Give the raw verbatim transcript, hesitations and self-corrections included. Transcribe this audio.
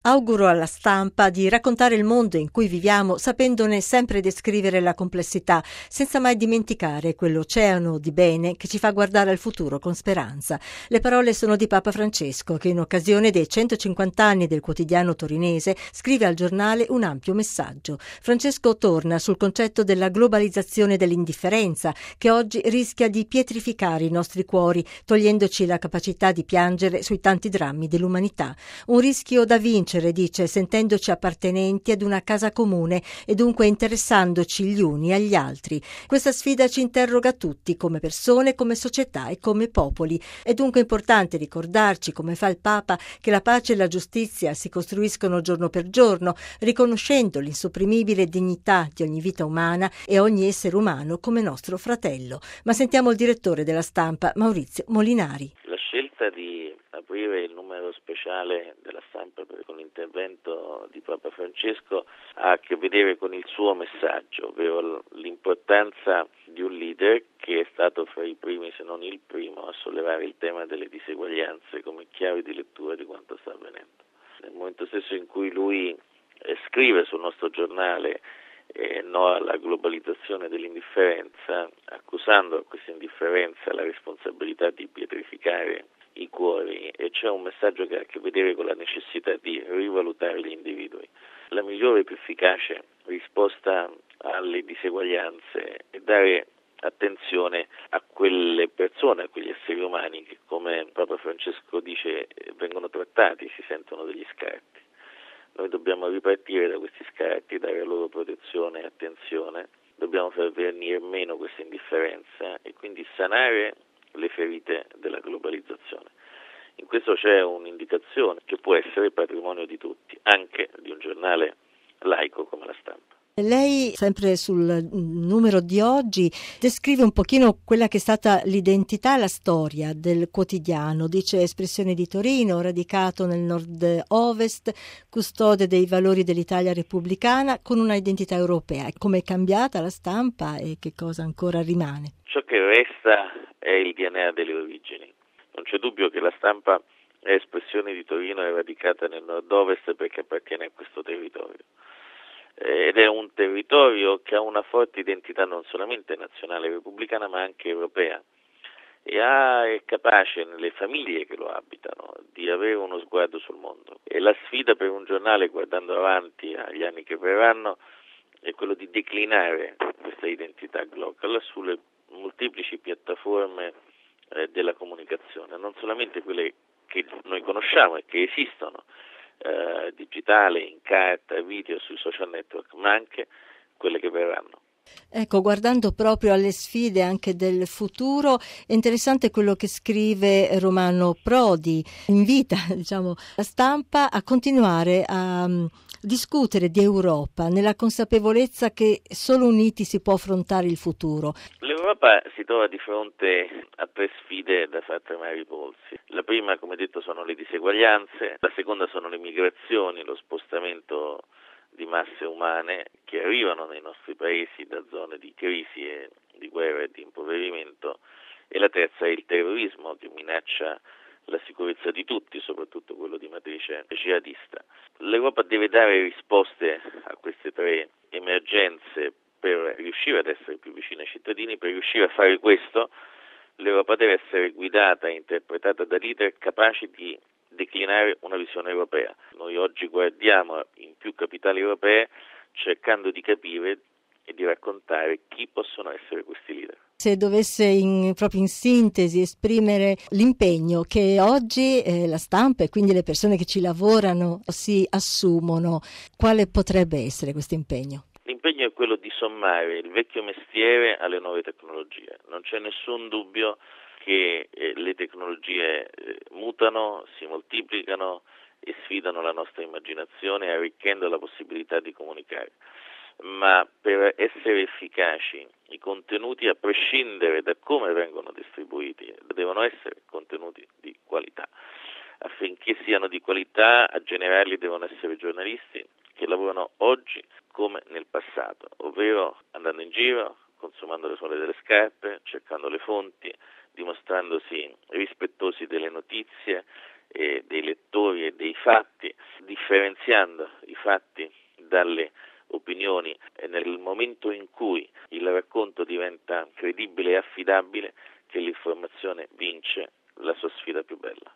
Auguro alla stampa di raccontare il mondo in cui viviamo sapendone sempre descrivere la complessità, senza mai dimenticare quell'oceano di bene che ci fa guardare al futuro con speranza. Le parole sono di Papa Francesco, che in occasione dei centocinquanta anni del quotidiano torinese scrive al giornale un ampio messaggio. Francesco torna sul concetto della globalizzazione dell'indifferenza, che oggi rischia di pietrificare i nostri cuori, togliendoci la capacità di piangere sui tanti drammi dell'umanità. Un rischio da vincere, dice, sentendoci appartenenti ad una casa comune e dunque interessandoci gli uni agli altri. Questa sfida ci interroga tutti come persone, come società e come popoli. È dunque importante ricordarci, come fa il Papa, che la pace e la giustizia si costruiscono giorno per giorno, riconoscendo l'insopprimibile dignità di ogni vita umana e ogni essere umano come nostro fratello. Ma sentiamo il direttore della Stampa, Maurizio Molinari. La scelta di aprire il numero speciale della Stampa con l'intervento di Papa Francesco ha a che vedere con il suo messaggio, ovvero l'importanza di un leader che è stato fra i primi, se non il primo, a sollevare il tema delle diseguaglianze come chiave di lettura di quanto sta avvenendo. Nel momento stesso in cui lui eh, scrive sul nostro giornale eh, no alla globalizzazione dell'indifferenza, accusando a questa indifferenza la responsabilità di pietrificare i cuori, e c'è un messaggio che ha a che vedere con la necessità di rivalutare gli individui. La migliore e più efficace risposta alle diseguaglianze è dare attenzione a quelle persone, a quegli esseri umani che, come Papa Francesco dice, vengono trattati, si sentono degli scarti. Noi dobbiamo ripartire da questi scarti, dare loro protezione e attenzione, dobbiamo far venire meno questa indifferenza e quindi sanare le ferite della globalizzazione. In questo c'è un'indicazione che può essere patrimonio di tutti, anche di un giornale laico come La Stampa. Lei, sempre sul numero di oggi, descrive un pochino quella che è stata l'identità e la storia del quotidiano. Dice: espressione di Torino, radicato nel nord-ovest, custode dei valori dell'Italia repubblicana, con una identità europea. Come è cambiata La Stampa e che cosa ancora rimane? Ciò che resta è il D N A delle origini. Non c'è dubbio che La Stampa è espressione di Torino, è radicata nel nord-ovest perché appartiene a questo territorio. Ed è un territorio che ha una forte identità non solamente nazionale repubblicana ma anche europea, e ha, è capace nelle famiglie che lo abitano di avere uno sguardo sul mondo. E la sfida per un giornale, guardando avanti agli anni che verranno, è quello di declinare questa identità global sulle molteplici piattaforme eh, della comunicazione, non solamente quelle che noi conosciamo e che esistono, Eh, digitale, in carta, video, sui social network, ma anche quelle che verranno. Ecco, guardando proprio alle sfide anche del futuro, è interessante quello che scrive Romano Prodi. Invita, diciamo, la Stampa a continuare a um, discutere di Europa nella consapevolezza che solo uniti si può affrontare il futuro. L'Europa si trova di fronte a tre sfide da far tremare i polsi. La prima, come detto, sono le diseguaglianze, la seconda sono le migrazioni, lo spostamento di masse umane che arrivano nei nostri paesi da zone di crisi e di guerra e di impoverimento, e la terza è il terrorismo che minaccia la sicurezza di tutti, soprattutto quello di matrice jihadista. L'Europa deve dare risposte a queste tre emergenze per riuscire ad essere più vicina ai cittadini. Per riuscire a fare questo, l'Europa deve essere guidata e interpretata da leader capaci di declinare una visione europea. Noi oggi guardiamo in più capitali europee cercando di capire e di raccontare chi possono essere questi leader. Se dovesse in, proprio in sintesi esprimere l'impegno che oggi eh, la Stampa e quindi le persone che ci lavorano si assumono, quale potrebbe essere questo impegno? L'impegno è quello di sommare il vecchio mestiere alle nuove tecnologie. Non c'è nessun dubbio che eh, le tecnologie eh, mutano, si moltiplicano e sfidano la nostra immaginazione, arricchendo la possibilità di comunicare. Ma per essere efficaci i contenuti, a prescindere da come vengono distribuiti, devono essere contenuti di qualità. Affinché siano di qualità, a generarli devono essere giornalisti che lavorano oggi come nel passato, ovvero andando in giro, consumando le suole delle scarpe, cercando le fonti, dimostrandosi rispettosi delle notizie e dei lettori e dei fatti, differenziando i fatti dalle opinioni, e nel momento in cui il racconto diventa credibile e affidabile che l'informazione vince la sua sfida più bella.